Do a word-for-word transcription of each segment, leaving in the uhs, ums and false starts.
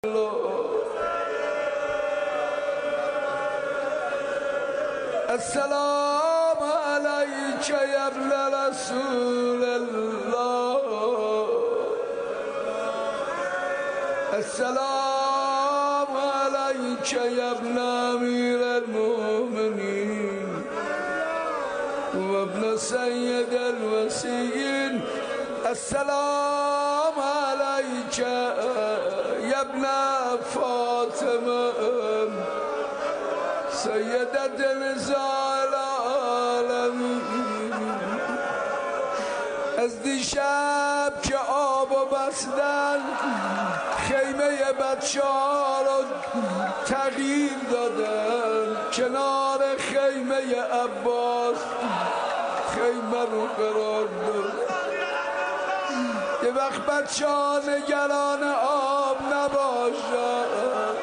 السلام عليك يا ابن رسول الله. السلام عليك يا ابن أمير المؤمنين وابن سيد الوسيين. السلام عليك يا ابن فاطمة سيدة نساء العالمين. از دیشب که آب بستن خیمه بچه ها رو تغییر دادن، کنار خیمه عباس خیمه رو قرار داد. یه وقت بچه ها نگران آب نباشن.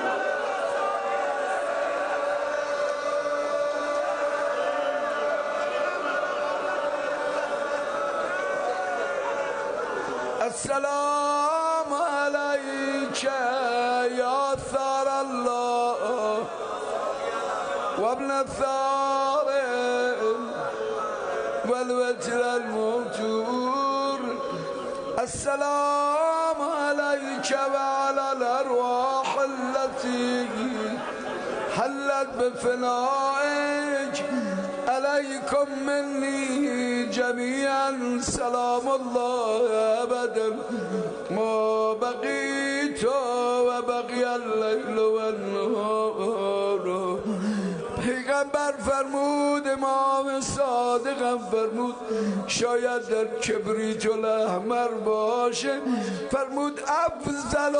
السلام عليك يا ثار الله وابن الثار والوتر الموتور. السلام عليك وعلى الأرواح التي حلت بفنائك. عليكم مني جميعا سلام الله أبدا ما بقيت وبقي الليل والنهار. پیغمبر فرمود، امام صادقم فرمود، شاید در کبریت الاحمر باشه، فرمود افضل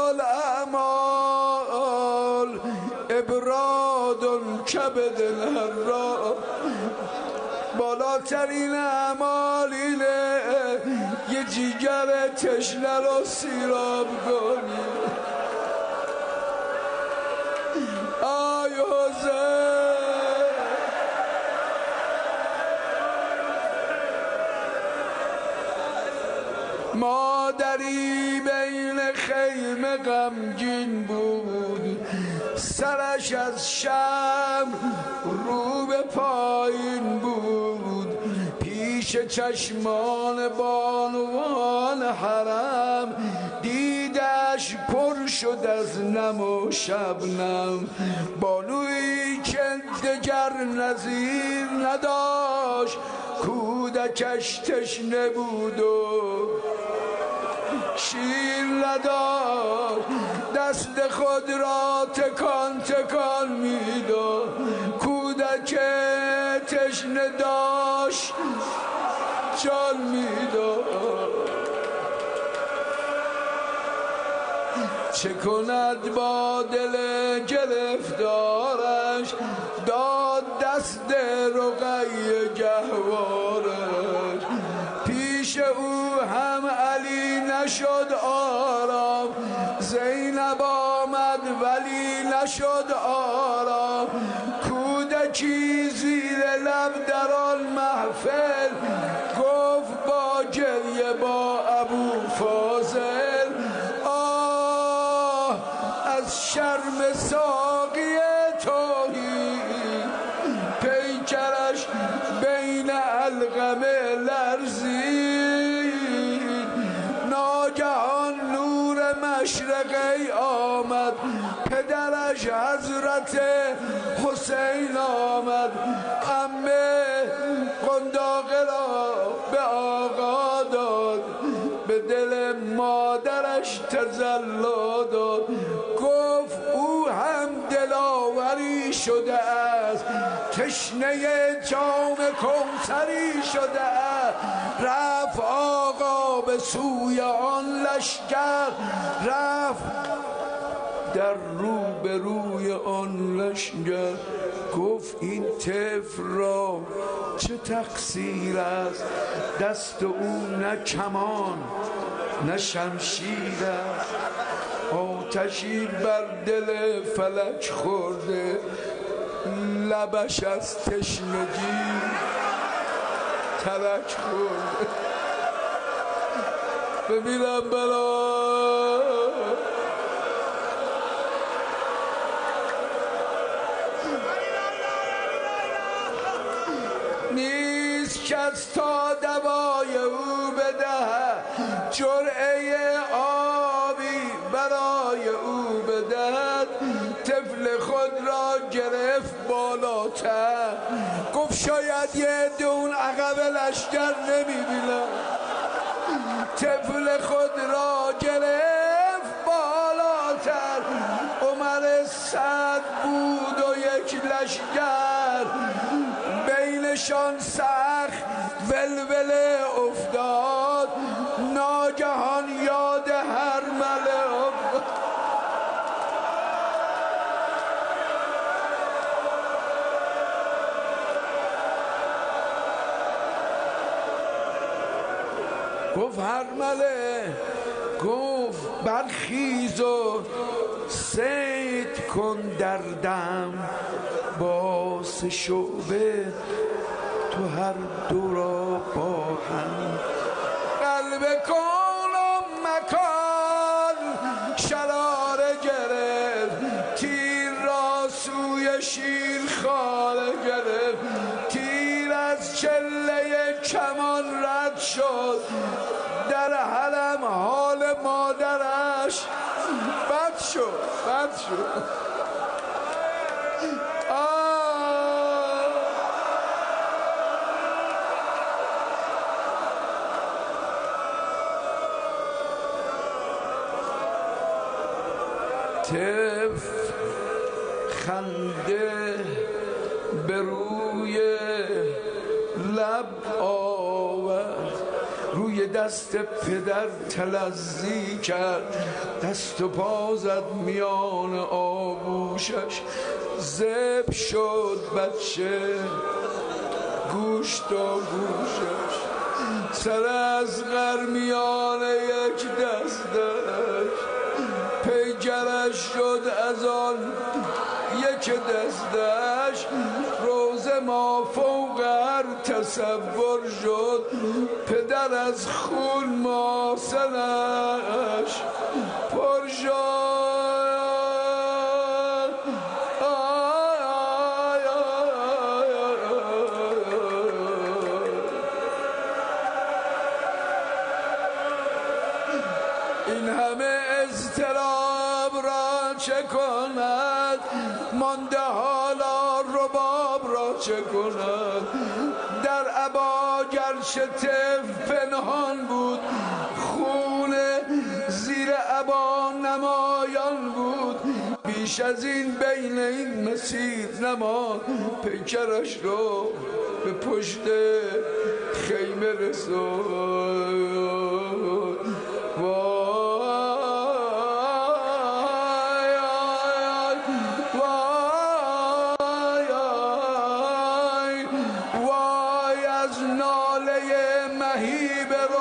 الاعمال ابراد کبد الحرا. بالاترین اعمال اینه یه جیگر تشنه رو سیراب کنی. آی حسین مادری بین خیمه غمگین بود، سرش از شم رو به پایین بود. پیش چشمان بانوان حرم دیدش پر شد از نم و شبنم. بانویی که دگر نظیر نداشت، کودکش تشنه بود و شیر نداشت، دست خود را تکان تکان میداد. کودک تشنه داشت جان میداد. چه کند با دل گرفتارش، داد دست رقیه گهوارش. پیش او هم علی نشد آرام، زینب آمد ولی نشد آرام. کودکی زیر لب در آن محفل گفت با گریه با ابو فاضل، آه از شرم ساقی توحید پیکرش بین القمه لرزید. ناگهان نور مشرقی آمد، پدرش حضرت حسین آمد. عمه قنداقه را به آقا داد، به دل مادرش تجلی داد. گفت او هم دلاوری شده است، تشنه جام کوثری شده است. رفت آقا به سوی آن لشکر، رفت در رو به روی آن لشکر. گفت این طفل را چه تقصیر است، دست او نه کمان نه شمشیر است. آتشی بر دل فلک خورده، لبش از تشنگی ترک خورده. ببینم برا کس تا دوای او بدهد، جرعه آبی برای او بدهد. طفل خود را گرفت بالاتر، گفت شاید یه دون عقب لشکر نمیبینم. طفل خود را گرفت بالاتر، عمر سعد بود و یک لشکر، بینشان سخت ولوله افتاد، ناگهان یاد هرمله افتاد. گفت هرمله، گفت برخیز و صید کن در دم، با سه شعبه تو هر دو را با هم. قلب کن و مکان شراره گرفت، تیر را سوی شیر خاره گرفت. تیر از چله کمان رد شد، در حرم حال مادرش بد شد بد شد. طفل خنده به روی لب آورد، روی دست پدر تلظی کرد، دست و پا زد میان آغوشش. ذبح شد بچه گوش تا گوشش، سر از میان یک دستش، پیکرش شد از آن یک دستش. روز ما فوق هر تصور شد، پدر از خون ماسنش پر شد. این همه اضطراب را چه کند، مانده حالا رباب را چه کند. در عبا گرچه طفل پنهان بود، خون زیر عبا نمایان بود. بیش از این بین این مسیر نماند، پیکرش رو به پشت خیمه رسوند. وای از ناله مهیب